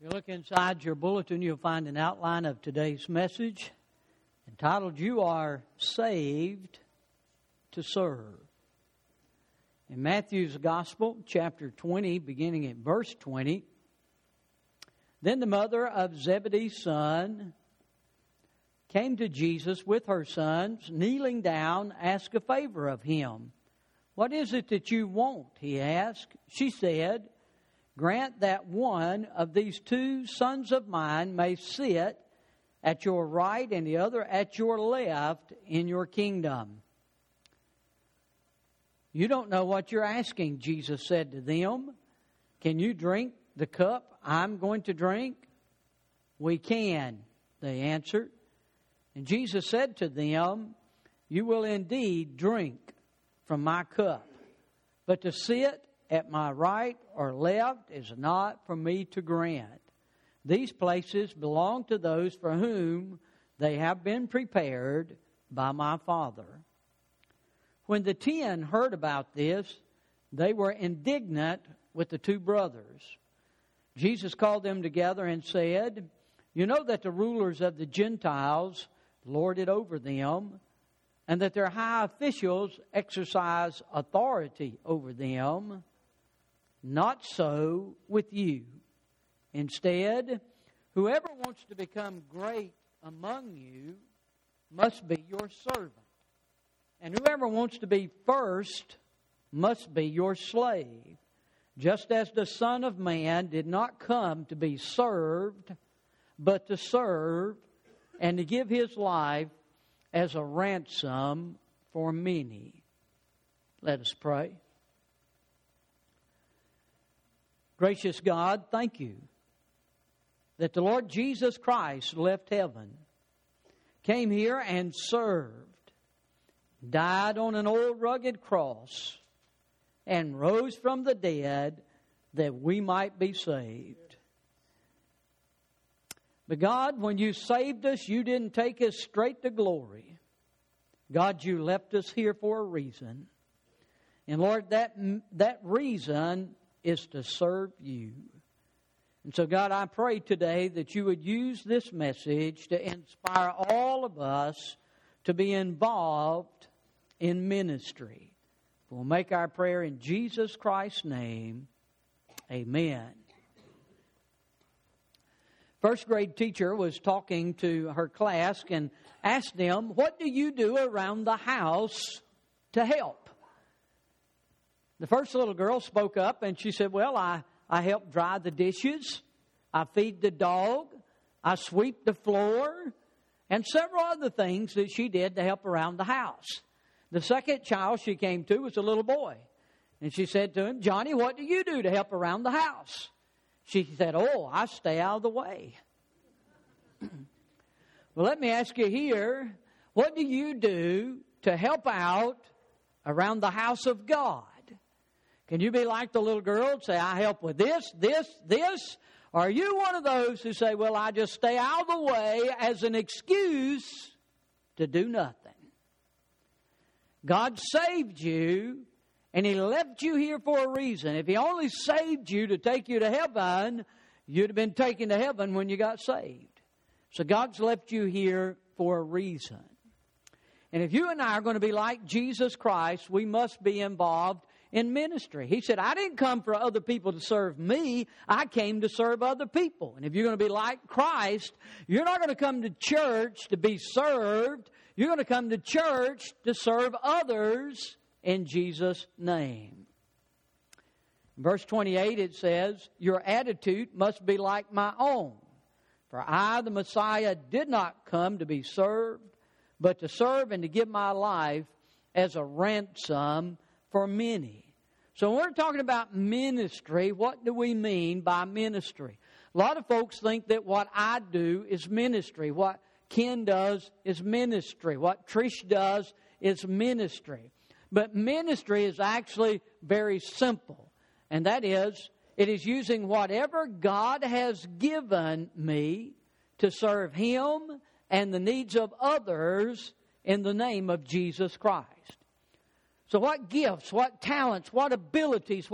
If you look inside your bulletin, you'll find an outline of today's message entitled, You Are Saved to Serve. In Matthew's Gospel, chapter 20, beginning at verse 20, then the mother of Zebedee's son came to Jesus with her sons, kneeling down, asked a favor of him. What is it that you want? He asked. She said, grant that one of these two sons of mine may sit at your right and the other at your left in your kingdom. You don't know what you're asking, Jesus said to them. Can you drink the cup I'm going to drink? We can, they answered. And Jesus said to them, you will indeed drink from my cup, but to sit at my right or left is not for me to grant. These places belong to those for whom they have been prepared by my Father. When the 10 heard about this, they were indignant with the two brothers. Jesus called them together and said, you know that the rulers of the Gentiles lord it over them, and that their high officials exercise authority over them. Not so with you. Instead, whoever wants to become great among you must be your servant. And whoever wants to be first must be your slave. Just as the Son of Man did not come to be served, but to serve and to give his life as a ransom for many. Let us pray. Gracious God, thank you that the Lord Jesus Christ left heaven, came here and served, died on an old rugged cross, and rose from the dead that we might be saved. But God, when you saved us, you didn't take us straight to glory. God, you left us here for a reason. And Lord, that reason is to serve you. And so, God, I pray today that you would use this message to inspire all of us to be involved in ministry. We'll make our prayer in Jesus Christ's name. Amen. First grade teacher was talking to her class and asked them, what do you do around the house to help? The first little girl spoke up and she said, well, I help dry the dishes, I feed the dog, I sweep the floor, and several other things that she did to help around the house. The second child she came to was a little boy. And she said to him, Johnny, what do you do to help around the house? She said, oh, I stay out of the way. Well, let me ask you here, what do you do to help out around the house of God? Can you be like the little girl and say, I help with this, this, this? Or are you one of those who say, well, I just stay out of the way as an excuse to do nothing? God saved you, and He left you here for a reason. If He only saved you to take you to heaven, you'd have been taken to heaven when you got saved. So God's left you here for a reason. And if you and I are going to be like Jesus Christ, we must be involved in ministry. He said, I didn't come for other people to serve me. I came to serve other people. And if you're going to be like Christ, you're not going to come to church to be served. You're going to come to church to serve others in Jesus' name. In verse 28 it says, your attitude must be like my own. For I, the Messiah, did not come to be served, but to serve and to give my life as a ransom for many. So when we're talking about ministry, what do we mean by ministry? A lot of folks think that what I do is ministry. What Ken does is ministry. What Trish does is ministry. But ministry is actually very simple. And that is, it is using whatever God has given me to serve Him and the needs of others in the name of Jesus Christ. So what gifts, what talents, what abilities, what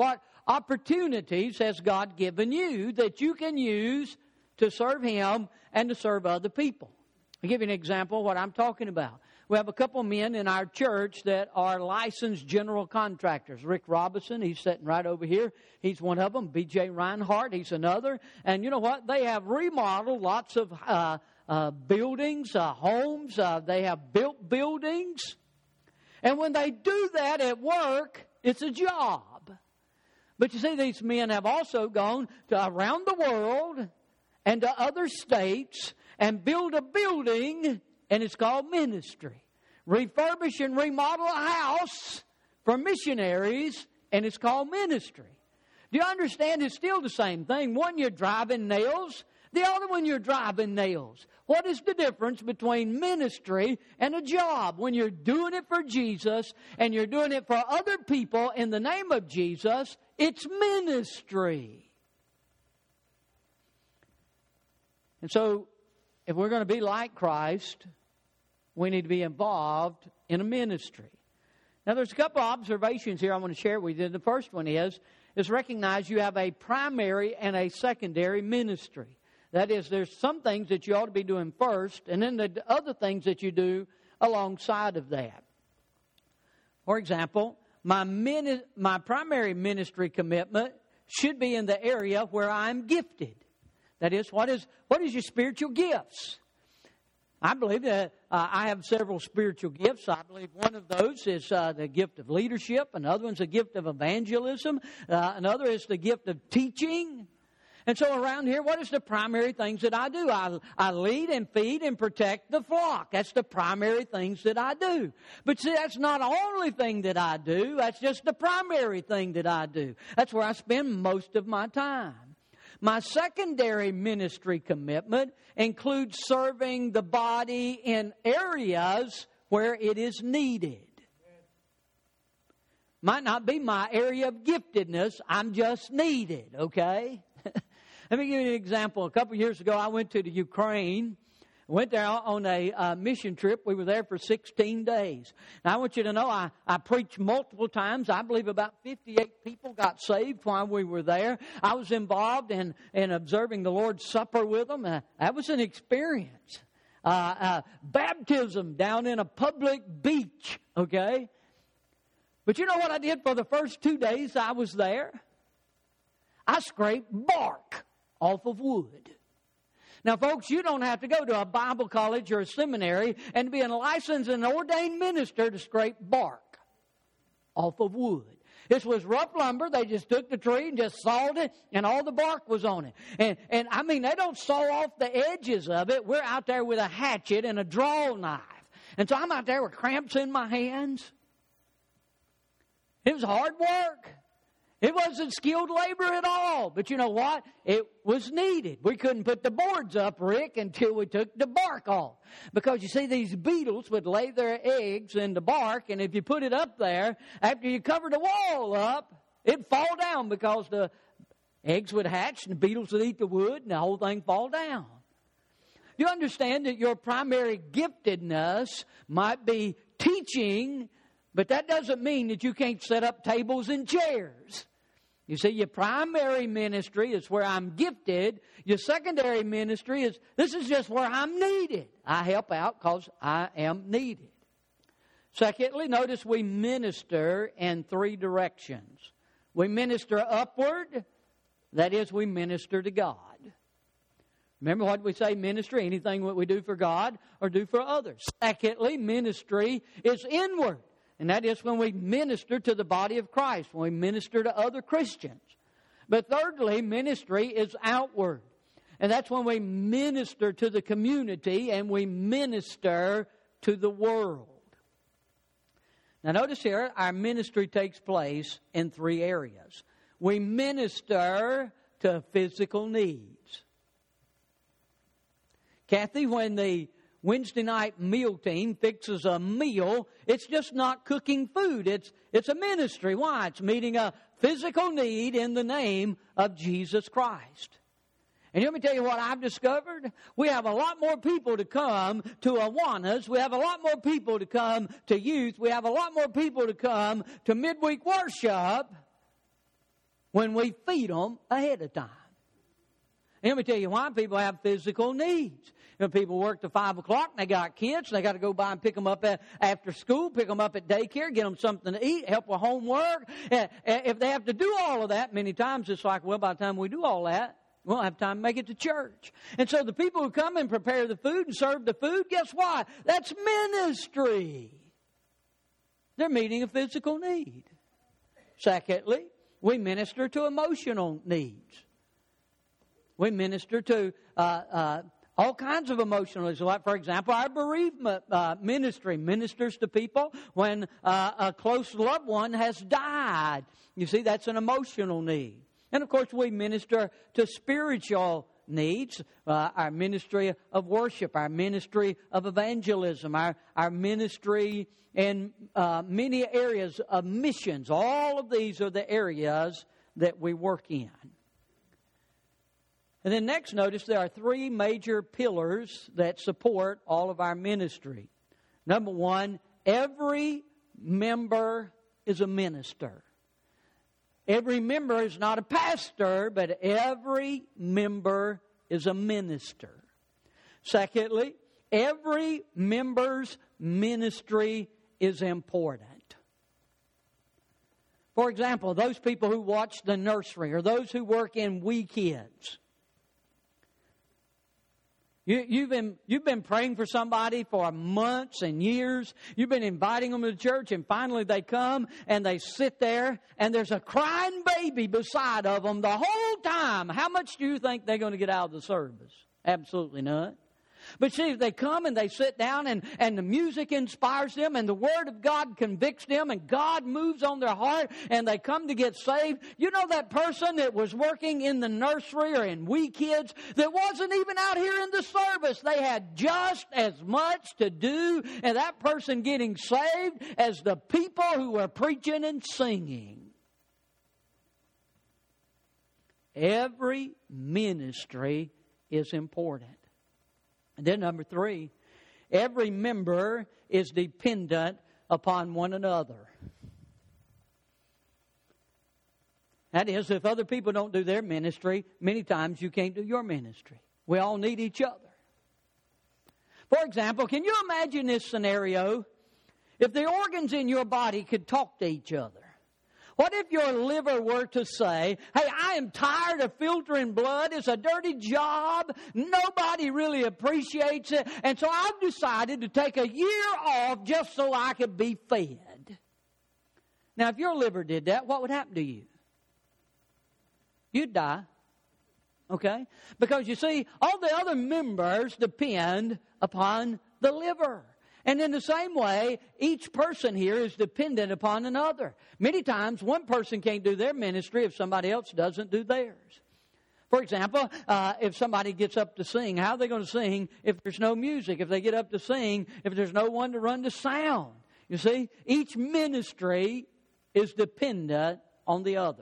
opportunities has God given you that you can use to serve Him and to serve other people? I'll give you an example of what I'm talking about. We have a couple of men in our church that are licensed general contractors. Rick Robinson, he's sitting right over here. He's one of them. B.J. Reinhardt, he's another. And you know what? They have remodeled lots of buildings, homes. They have built buildings. And when they do that at work, it's a job. But you see, these men have also gone to around the world and to other states and build a building, and it's called ministry. Refurbish and remodel a house for missionaries, and it's called ministry. Do you understand? It's still the same thing. One, you're driving nails. The other one, you're driving nails. What is the difference between ministry and a job? When you're doing it for Jesus and you're doing it for other people in the name of Jesus, it's ministry. And so, if we're going to be like Christ, we need to be involved in a ministry. Now, there's a couple of observations here I want to share with you. The first one is recognize you have a primary and a secondary ministry. That is, there's some things that you ought to be doing first, and then the other things that you do alongside of that. For example, my primary ministry commitment should be in the area where I'm gifted. That is, what is your spiritual gifts? I believe that I have several spiritual gifts. I believe one of those is the gift of leadership. Another one's the gift of evangelism. Another is the gift of teaching. And so around here, what is the primary things that I do? I lead and feed and protect the flock. That's the primary things that I do. But see, that's not the only thing that I do. That's just the primary thing that I do. That's where I spend most of my time. My secondary ministry commitment includes serving the body in areas where it is needed. Might not be my area of giftedness. I'm just needed, okay? Let me give you an example. A couple of years ago, I went to the Ukraine. I went there on a mission trip. We were there for 16 days. Now, I want you to know I preached multiple times. I believe about 58 people got saved while we were there. I was involved in observing the Lord's Supper with them. That was an experience. Baptism down in a public beach, okay? But you know what I did for the first 2 days I was there? I scraped bark off of wood. Now, folks, you don't have to go to a Bible college or a seminary and be a licensed and ordained minister to scrape bark off of wood. This was rough lumber. They just took the tree and just sawed it, and all the bark was on it. And I mean, they don't saw off the edges of it. We're out there with a hatchet and a draw knife. And so I'm out there with cramps in my hands. It was hard work. It wasn't skilled labor at all. But you know what? It was needed. We couldn't put the boards up, Rick, until we took the bark off. Because you see, these beetles would lay their eggs in the bark, and if you put it up there, after you covered the wall up, it'd fall down because the eggs would hatch and the beetles would eat the wood and the whole thing fall down. You understand that your primary giftedness might be teaching, but that doesn't mean that you can't set up tables and chairs. You see, your primary ministry is where I'm gifted. Your secondary ministry is, this is just where I'm needed. I help out because I am needed. Secondly, notice we minister in three directions. We minister upward. That is, we minister to God. Remember what we say, ministry, anything that we do for God or do for others. Secondly, ministry is inward. And that is when we minister to the body of Christ, when we minister to other Christians. But thirdly, ministry is outward. And that's when we minister to the community and we minister to the world. Now notice here, our ministry takes place in three areas. We minister to physical needs. Kathy, when the Wednesday night meal team fixes a meal, it's just not cooking food. It's a ministry. Why? It's meeting a physical need in the name of Jesus Christ. And let me tell you what I've discovered. We have a lot more people to come to Awanas. We have a lot more people to come to youth. We have a lot more people to come to midweek worship when we feed them ahead of time. And let me tell you why people have physical needs. You know, people work till 5 o'clock and they got kids. And they got to go by and pick them up after school, pick them up at daycare, get them something to eat, help with homework. If they have to do all of that, many times it's like, well, by the time we do all that, we won't have time to make it to church. And so the people who come and prepare the food and serve the food, guess what? That's ministry. They're meeting a physical need. Secondly, we minister to emotional needs. We minister to all kinds of emotional needs. Like, for example, our bereavement ministry ministers to people when a close loved one has died. You see, that's an emotional need. And, of course, we minister to spiritual needs, our ministry of worship, our ministry of evangelism, our ministry in many areas of missions. All of these are the areas that we work in. And then next, notice there are 3 major pillars that support all of our ministry. Number 1, every member is a minister. Every member is not a pastor, but every member is a minister. Secondly, every member's ministry is important. For example, those people who watch the nursery or those who work in We Kids. You've been praying for somebody for months and years. You've been inviting them to church, and finally they come and they sit there, and there's a crying baby beside of them the whole time. How much do you think they're going to get out of the service? Absolutely none. But see, they come and they sit down and the music inspires them and the Word of God convicts them and God moves on their heart and they come to get saved. You know that person that was working in the nursery or in We Kids that wasn't even out here in the service. They had just as much to do and that person getting saved as the people who were preaching and singing. Every ministry is important. And then number 3, every member is dependent upon one another. That is, if other people don't do their ministry, many times you can't do your ministry. We all need each other. For example, can you imagine this scenario? If the organs in your body could talk to each other. What if your liver were to say, hey, I am tired of filtering blood. It's a dirty job. Nobody really appreciates it. And so I've decided to take a year off just so I could be fed. Now, if your liver did that, what would happen to you? You'd die. Okay? Because you see, all the other members depend upon the liver. And in the same way, each person here is dependent upon another. Many times, one person can't do their ministry if somebody else doesn't do theirs. For example, if somebody gets up to sing, how are they going to sing if there's no music? If they get up to sing, if there's no one to run the sound? You see, each ministry is dependent on the other.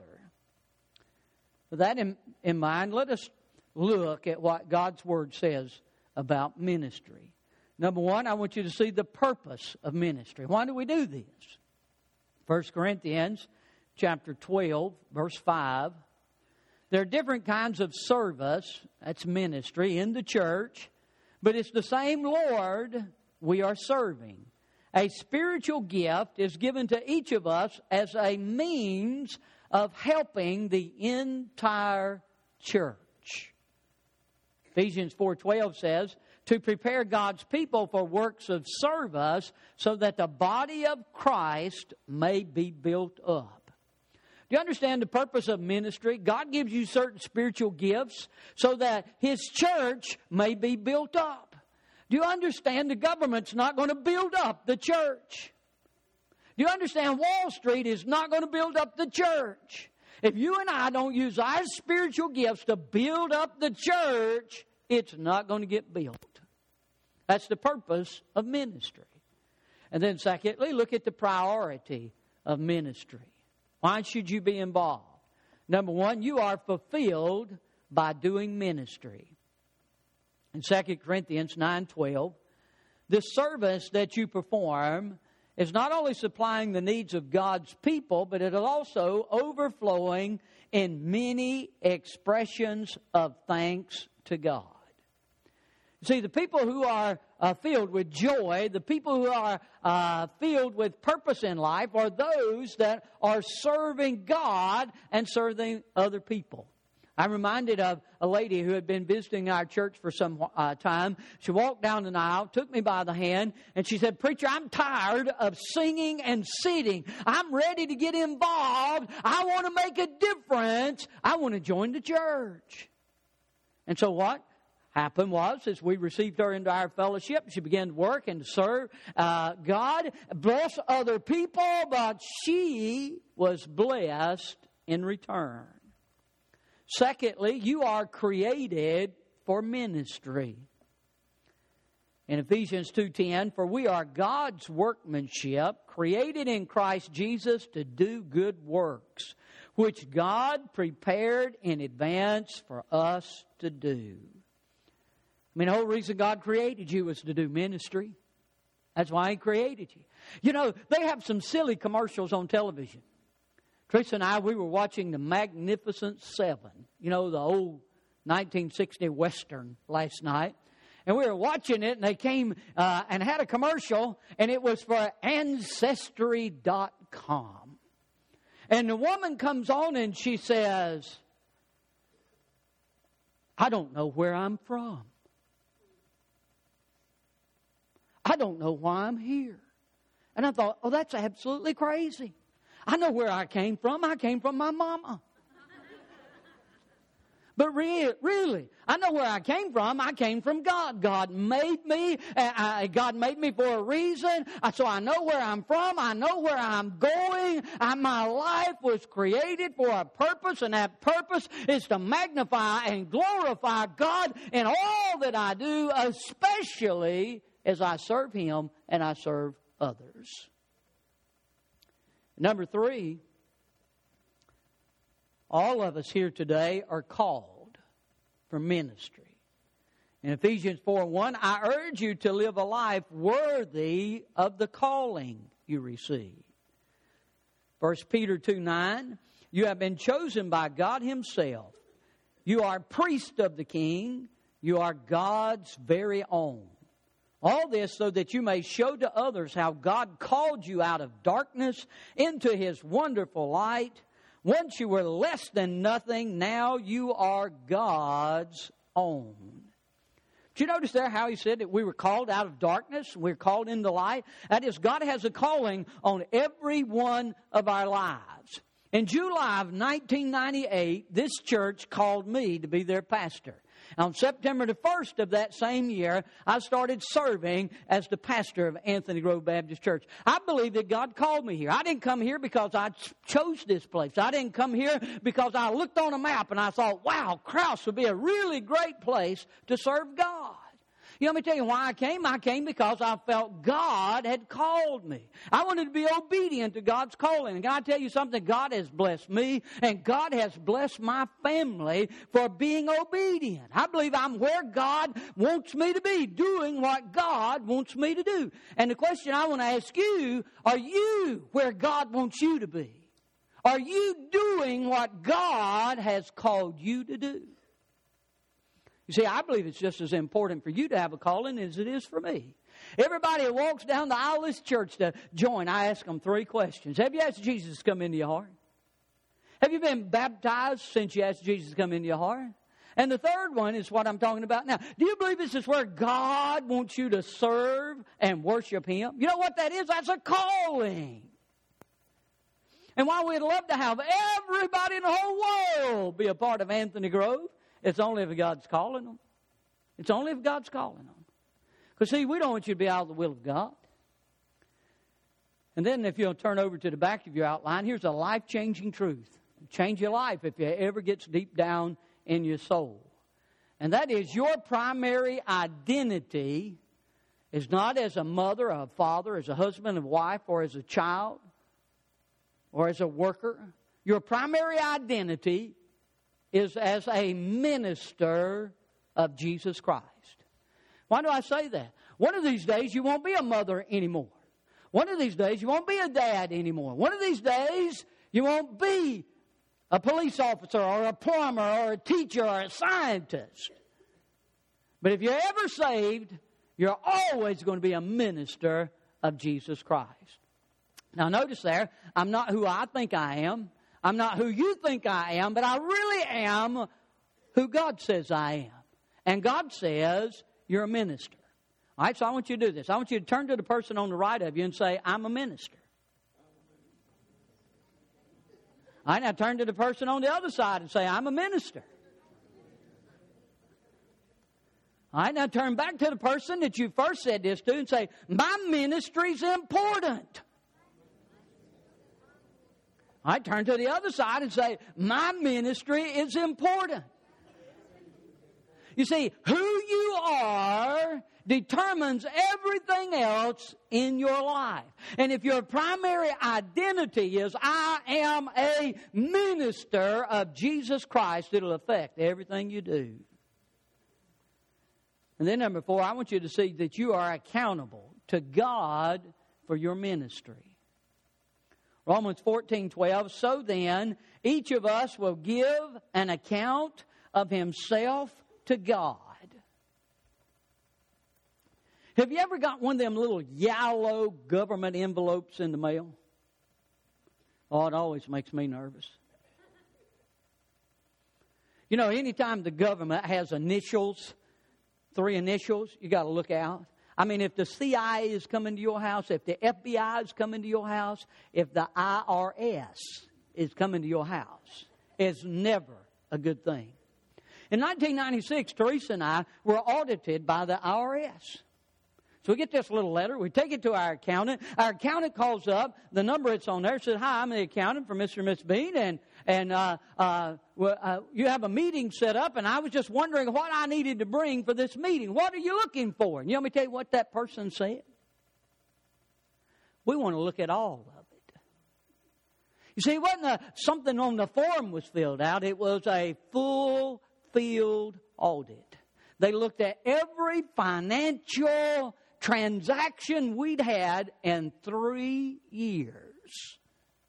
With that in mind, let us look at what God's Word says about ministry. Number 1, I want you to see the purpose of ministry. Why do we do this? 1 Corinthians chapter 12, verse 5. There are different kinds of service, that's ministry, in the church, but it's the same Lord we are serving. A spiritual gift is given to each of us as a means of helping the entire church. Ephesians 4:12 says, to prepare God's people for works of service so that the body of Christ may be built up. Do you understand the purpose of ministry? God gives you certain spiritual gifts so that His church may be built up. Do you understand the government's not going to build up the church? Do you understand Wall Street is not going to build up the church? If you and I don't use our spiritual gifts to build up the church, it's not going to get built. That's the purpose of ministry. And then secondly, look at the priority of ministry. Why should you be involved? Number 1, you are fulfilled by doing ministry. In 2 Corinthians 9:12, the service that you perform is not only supplying the needs of God's people, but it is also overflowing in many expressions of thanks to God. See, the people who are filled with joy, the people who are filled with purpose in life, are those that are serving God and serving other people. I'm reminded of a lady who had been visiting our church for some time. She walked down the aisle, took me by the hand, and she said, "Preacher, I'm tired of singing and sitting. I'm ready to get involved. I want to make a difference. I want to join the church." And so what happened was, as we received her into our fellowship, she began to work and to serve God, bless other people, but she was blessed in return. Secondly, you are created for ministry. In Ephesians 2:10, "For we are God's workmanship, created in Christ Jesus to do good works, which God prepared in advance for us to do." I mean, the whole reason God created you was to do ministry. That's why He created you. You know, they have some silly commercials on television. Teresa and I, we were watching The Magnificent Seven, you know, the old 1960 Western last night. And we were watching it, and they came and had a commercial, and it was for Ancestry.com. And the woman comes on and she says, "I don't know where I'm from. I don't know why I'm here." And I thought, oh, that's absolutely crazy. I know where I came from. I came from my mama. But really, I know where I came from. I came from God. God made me. God made me for a reason. So I know where I'm from. I know where I'm going. My life was created for a purpose, and that purpose is to magnify and glorify God in all that I do, especially as I serve Him and I serve others. Number 3, all of us here today are called for ministry. In Ephesians 4:1, "I urge you to live a life worthy of the calling you receive." 1 Peter 2:9, "You have been chosen by God Himself. You are priests of the King. You are God's very own. All this so that you may show to others how God called you out of darkness into His wonderful light. Once you were less than nothing, now you are God's own." Did you notice there how he said that we were called out of darkness? We're called into light. That is, God has a calling on every one of our lives. In July of 1998, this church called me to be their pastor. On September the 1st of that same year, I started serving as the pastor of Anthony Grove Baptist Church. I believe that God called me here. I didn't come here because I chose this place. I didn't come here because I looked on a map and I thought, wow, Krause would be a really great place to serve God. You know, let me tell you why I came. I came because I felt God had called me. I wanted to be obedient to God's calling. And can I tell you something? God has blessed me, and God has blessed my family for being obedient. I believe I'm where God wants me to be, doing what God wants me to do. And the question I want to ask you, are you where God wants you to be? Are you doing what God has called you to do? You see, I believe it's just as important for you to have a calling as it is for me. Everybody who walks down the aisle of this church to join, I ask them 3 questions. Have you asked Jesus to come into your heart? Have you been baptized since you asked Jesus to come into your heart? And the third one is what I'm talking about now. Do you believe this is where God wants you to serve and worship Him? You know what that is? That's a calling. And while we'd love to have everybody in the whole world be a part of Anthony Grove, it's only if God's calling them. It's only if God's calling them. Because, see, we don't want you to be out of the will of God. And then if you'll turn over to the back of your outline, here's a life-changing truth. It'll change your life if it ever gets deep down in your soul. And that is, your primary identity is not as a mother, a father, as a husband, a wife, or as a child, or as a worker. Your primary identity is as a minister of Jesus Christ. Why do I say that? One of these days you won't be a mother anymore. One of these days, you won't be a dad anymore. One of these days, you won't be a police officer or a plumber or a teacher or a scientist. But if you're ever saved, you're always going to be a minister of Jesus Christ. Now notice there, I'm not who I think I am. I'm not who you think I am, but I really am who God says I am. And God says you're a minister. All right, so I want you to do this. I want you to turn to the person on the right of you and say, I'm a minister. All right, now turn to the person on the other side and say, I'm a minister. All right, now turn back to the person that you first said this to and say, my ministry's important. All right, turn to the other side and say, my ministry is important. You see, who you are determines everything else in your life. And if your primary identity is, I am a minister of Jesus Christ, it'll affect everything you do. And then number 4, I want you to see that you are accountable to God for your ministry. Romans 14:12, so then, each of us will give an account of himself to God. Have you ever got one of them little yellow government envelopes in the mail? Oh, it always makes me nervous. You know, anytime the government has initials, 3 initials, you got to look out. I mean, if the CIA is coming to your house, if the FBI is coming to your house, if the IRS is coming to your house, it's never a good thing. In 1996, Teresa and I were audited by the IRS. So we get this little letter. We take it to our accountant. Our accountant calls up. The number it's on there says, hi, I'm the accountant for Mr. and Miss Bean. And you have a meeting set up. And I was just wondering what I needed to bring for this meeting. What are you looking for? And you want me to tell you what that person said? We want to look at all of it. You see, it wasn't something on the form was filled out. It was a full field audit. They looked at every financial transaction we'd had in 3 years.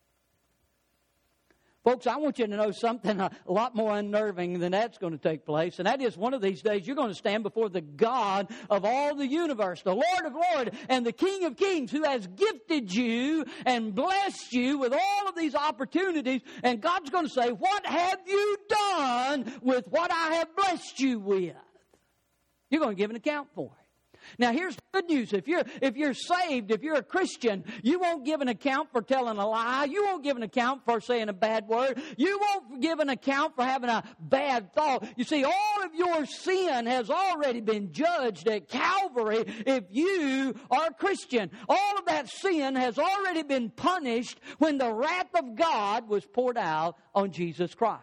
Folks, I want you to know something a lot more unnerving than that's going to take place. And that is, one of these days you're going to stand before the God of all the universe, the Lord of Lords and the King of Kings, who has gifted you and blessed you with all of these opportunities. And God's going to say, what have you done with what I have blessed you with? You're going to give an account for it. Now, here's the good news. If you're saved, if you're a Christian, you won't give an account for telling a lie. You won't give an account for saying a bad word. You won't give an account for having a bad thought. You see, all of your sin has already been judged at Calvary if you are a Christian. All of that sin has already been punished when the wrath of God was poured out on Jesus Christ.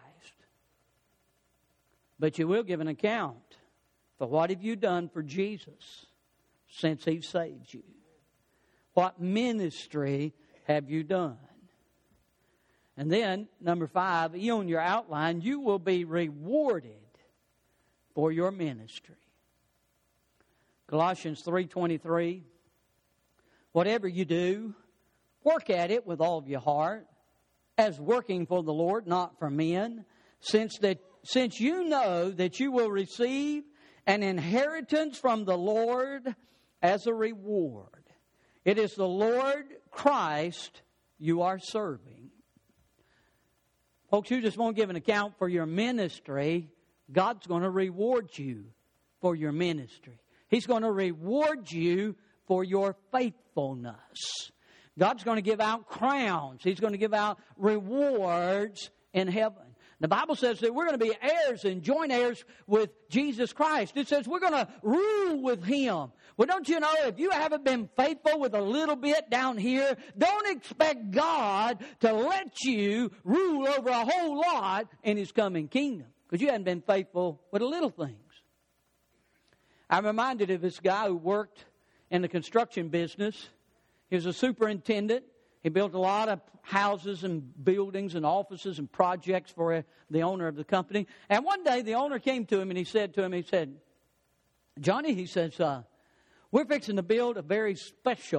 But you will give an account for what have you done for Jesus since He saved you? What ministry have you done? And then, number 5, on your outline, you will be rewarded for your ministry. Colossians 3:23, whatever you do, work at it with all of your heart, as working for the Lord, not for men, since you know that you will receive an inheritance from the Lord as a reward. It is the Lord Christ you are serving. Folks, you just won't give an account for your ministry. God's going to reward you for your ministry. He's going to reward you for your faithfulness. God's going to give out crowns. He's going to give out rewards in heaven. The Bible says that we're going to be heirs and joint heirs with Jesus Christ. It says we're going to rule with Him. Well, don't you know, if you haven't been faithful with a little bit down here, don't expect God to let you rule over a whole lot in His coming kingdom, because you haven't been faithful with the little things. I'm reminded of this guy who worked in the construction business. He was a superintendent. He built a lot of houses and buildings and offices and projects for the owner of the company. And one day the owner came to him and he said, Johnny, he says, we're fixing to build a very special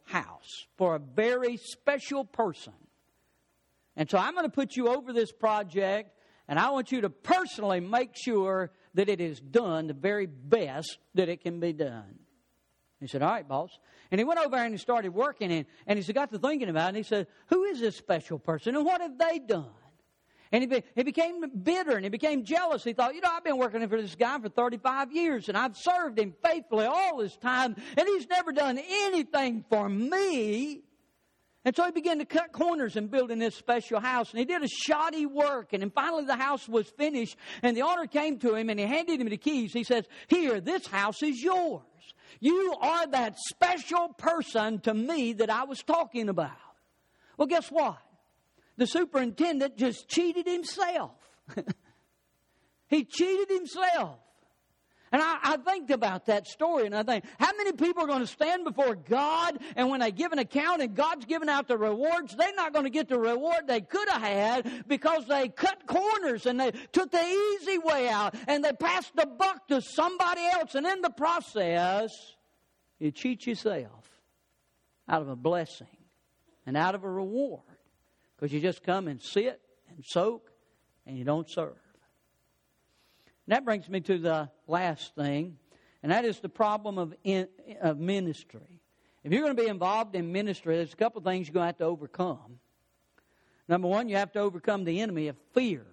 house for a very special person. And so I'm going to put you over this project, and I want you to personally make sure that it is done the very best that it can be done. He said, all right, boss. And he went over there and he started working, and he got to thinking about it, and he said, who is this special person, and what have they done? And he became bitter, and he became jealous. He thought, I've been working for this guy for 35 years, and I've served him faithfully all this time, and he's never done anything for me. And so he began to cut corners in building this special house. And he did a shoddy work. And then finally the house was finished. And the owner came to him and he handed him the keys. He says, here, this house is yours. You are that special person to me that I was talking about. Well, guess what? The superintendent just cheated himself. He cheated himself. And I think about that story, and I think, how many people are going to stand before God, and when they give an account and God's giving out the rewards, they're not going to get the reward they could have had because they cut corners and they took the easy way out and they passed the buck to somebody else. And in the process, you cheat yourself out of a blessing and out of a reward because you just come and sit and soak and you don't serve. And that brings me to the last thing, and that is the problem of ministry. If you're going to be involved in ministry, there's a couple of things you're going to have to overcome. Number one, you have to overcome the enemy of fear.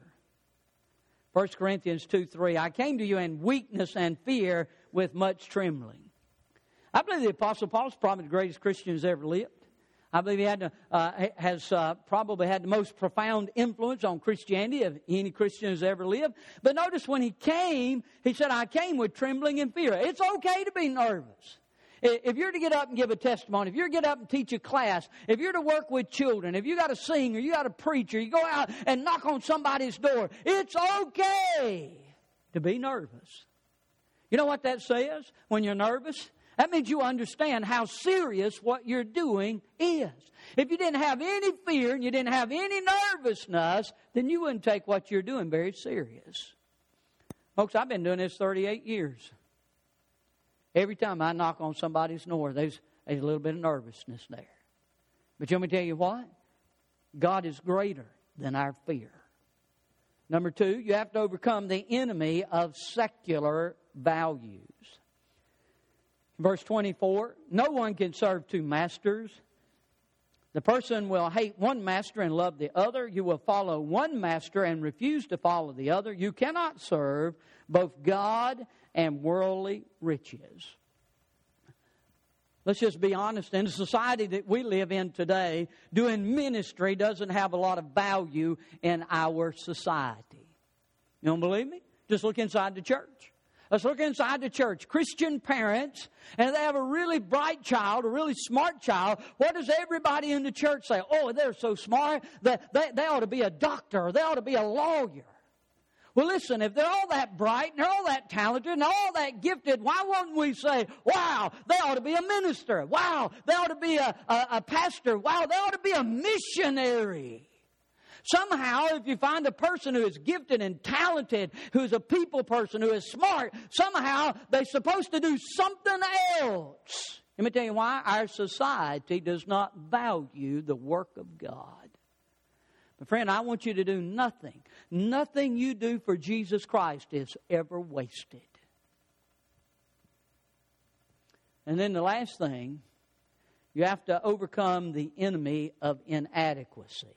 1 Corinthians 2:3, I came to you in weakness and fear with much trembling. I believe the Apostle Paul is probably the greatest Christian who's ever lived. I believe he has probably had the most profound influence on Christianity of any Christian who's ever lived. But notice when he came, he said, I came with trembling and fear. It's okay to be nervous. If you're to get up and give a testimony, if you're to get up and teach a class, if you're to work with children, if you got to sing or you got to preach or you go out and knock on somebody's door, it's okay to be nervous. You know what that says when you're nervous? That means you understand how serious what you're doing is. If you didn't have any fear and you didn't have any nervousness, then you wouldn't take what you're doing very serious. Folks, I've been doing this 38 years. Every time I knock on somebody's door, there's a little bit of nervousness there. But let me tell you what? God is greater than our fear. Number two, you have to overcome the enemy of secular values. Verse 24, no one can serve two masters. The person will hate one master and love the other. You will follow one master and refuse to follow the other. You cannot serve both God and worldly riches. Let's just be honest. In the society that we live in today, doing ministry doesn't have a lot of value in our society. You don't believe me? Just look inside the church. Let's look inside the church. Christian parents, and they have a really bright child, a really smart child. What does everybody in the church say? Oh, they're so smart that they ought to be a doctor, or they ought to be a lawyer. Well, listen, if they're all that bright and they're all that talented and all that gifted, why wouldn't we say, wow, they ought to be a minister. Wow, they ought to be a pastor. Wow, they ought to be a missionary. Somehow, if you find a person who is gifted and talented, who is a people person, who is smart, somehow they're supposed to do something else. Let me tell you why. Our society does not value the work of God. But friend, I want you to do nothing. Nothing you do for Jesus Christ is ever wasted. And then the last thing, you have to overcome the enemy of inadequacy.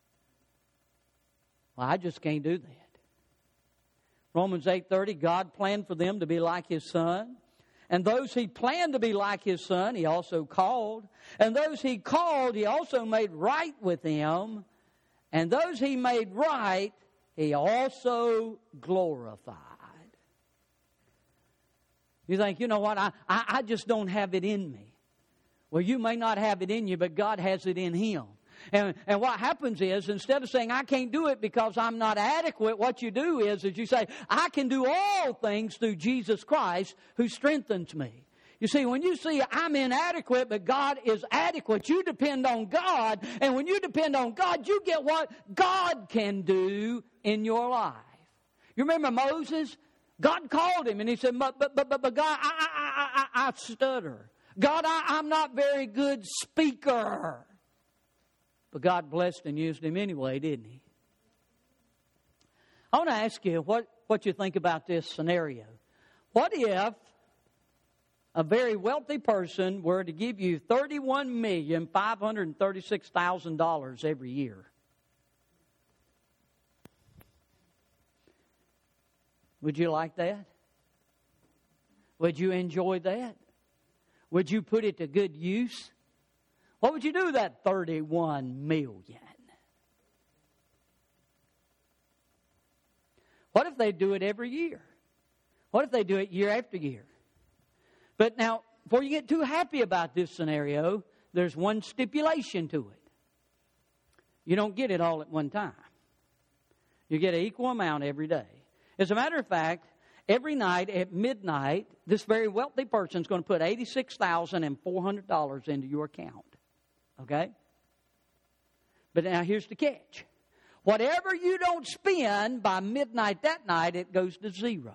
Well, I just can't do that. Romans 8:30, God planned for them to be like His Son. And those He planned to be like His Son, He also called. And those He called, He also made right with Him. And those He made right, He also glorified. You think, you know what, I just don't have it in me. Well, you may not have it in you, but God has it in Him. And what happens is, instead of saying, I can't do it because I'm not adequate, what you do is you say, I can do all things through Jesus Christ who strengthens me. You see, when you see I'm inadequate, but God is adequate, you depend on God. And when you depend on God, you get what God can do in your life. You remember Moses? God called him and he said, but God, I stutter. God, I'm not very good speaker. But God blessed and used him anyway, didn't he? I want to ask you what you think about this scenario. What if a very wealthy person were to give you $31,536,000 every year? Would you like that? Would you enjoy that? Would you put it to good use? What would you do with that $31 million? What if they do it every year? What if they do it year after year? But now, before you get too happy about this scenario, there's one stipulation to it. You don't get it all at one time. You get an equal amount every day. As a matter of fact, every night at midnight, this very wealthy person is going to put $86,400 into your account. Okay? But now here's the catch. Whatever you don't spend by midnight that night, it goes to zero.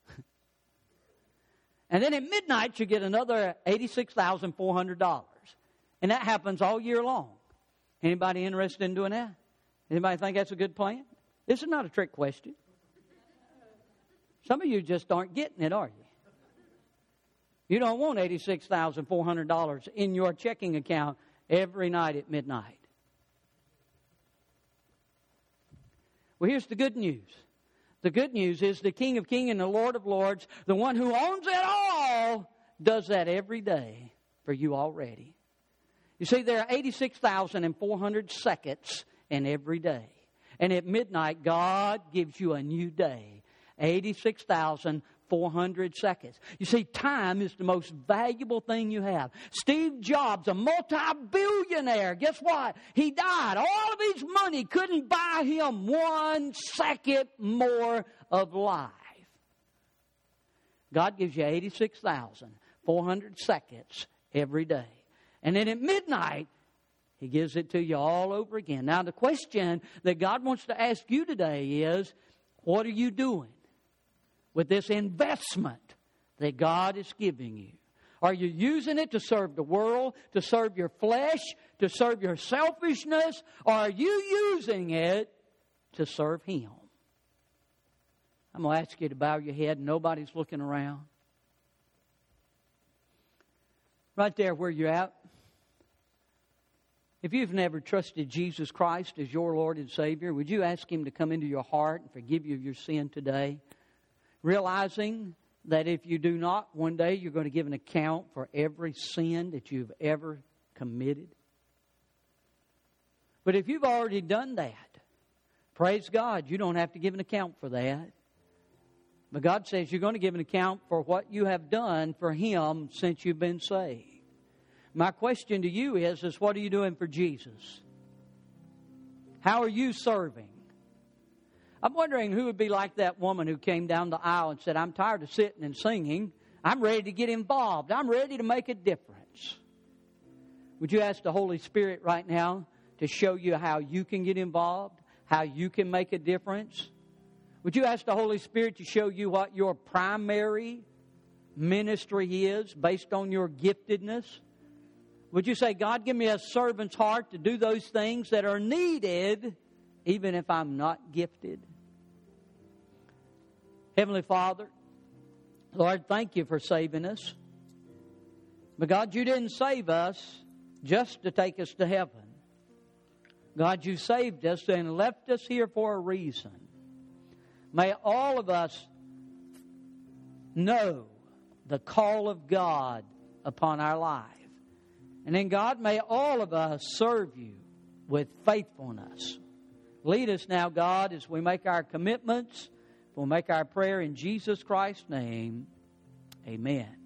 And then at midnight, you get another $86,400. And that happens all year long. Anybody interested in doing that? Anybody think that's a good plan? This is not a trick question. Some of you just aren't getting it, are you? You don't want $86,400 in your checking account every night at midnight. Well, here's the good news. The good news is the King of Kings and the Lord of Lords, the one who owns it all, does that every day for you already. You see, there are 86,400 seconds in every day. And at midnight, God gives you a new day. 86,400 seconds. You see, time is the most valuable thing you have. Steve Jobs, a multi-billionaire, guess what? He died. All of his money couldn't buy him 1 second more of life. God gives you 86,400 seconds every day. And then at midnight, He gives it to you all over again. Now, the question that God wants to ask you today is, what are you doing with this investment that God is giving you? Are you using it to serve the world, to serve your flesh, to serve your selfishness? Or are you using it to serve Him? I'm going to ask you to bow your head. Nobody's looking around. Right there where you're at. If you've never trusted Jesus Christ as your Lord and Savior, would you ask Him to come into your heart and forgive you of your sin today? Realizing that if you do not, one day you're going to give an account for every sin that you've ever committed. But if you've already done that, praise God, you don't have to give an account for that. But God says you're going to give an account for what you have done for Him since you've been saved. My question to you is what are you doing for Jesus? How are you serving? I'm wondering who would be like that woman who came down the aisle and said, I'm tired of sitting and singing. I'm ready to get involved. I'm ready to make a difference. Would you ask the Holy Spirit right now to show you how you can get involved, how you can make a difference? Would you ask the Holy Spirit to show you what your primary ministry is based on your giftedness? Would you say, God, give me a servant's heart to do those things that are needed, even if I'm not gifted? Heavenly Father, Lord, thank you for saving us. But God, you didn't save us just to take us to heaven. God, you saved us and left us here for a reason. May all of us know the call of God upon our life. And then, God, may all of us serve you with faithfulness. Lead us now, God, as we make our commitments. We'll make our prayer in Jesus Christ's name. Amen.